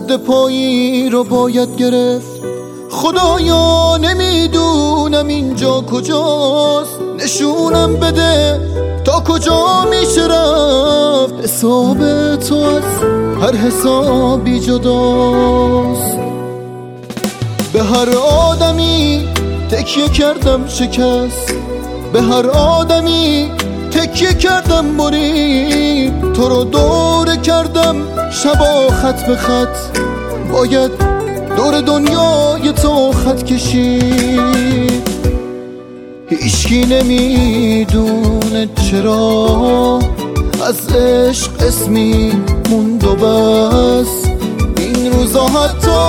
خورده پایی رو باید گرفت. خدایا نمیدونم اینجا کجاست، نشونم بده تا کجا میشه رفت. حساب تو از هر حسابی جداست. به هر آدمی تکیه کردم شکست، به هر آدمی تکیه کردم برید. تو رو دوره کردم شبا خط به خط، باید دور دنیای تو خط کشید. هیچکی نمیدونه چرا از عشق اسمی موند و بس. این روزا حتی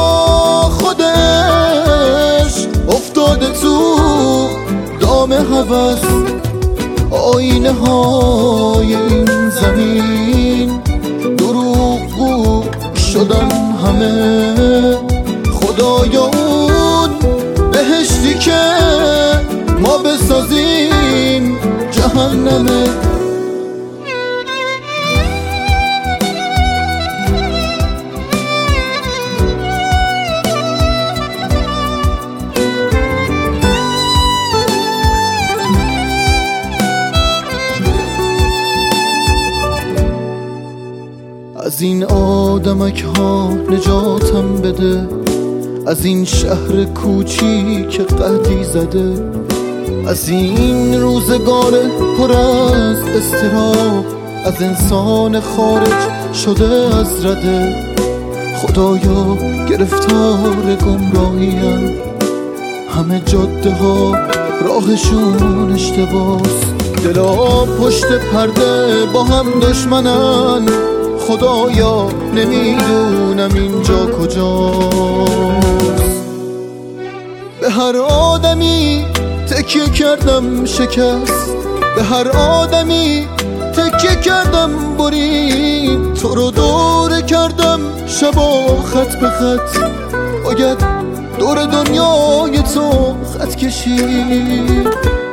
خودش افتاده تو دام هوس. آینه های این زمین دروغگو شدن همه. خدایا اون بهشتی که ما بسازیم جهنمه. از این آدمک ها نجاتم بده، از این شهر کوچیک قحطی زده، از این روزگار پر از اضطراب، از انسان خارج شده از رده. خدایا گرفتار گمراهیم، همه جاده ها راهشون اشتباس. دلا پشت پرده با هم دشمنن، خدایا نمیدونم اینجا کجاست. به هر آدمی تکیه کردم شکست، به هر آدمی تکیه کردم برید. تو رو دوره کردم شبا خط به خط، باید دور دنیای تو خط کشید.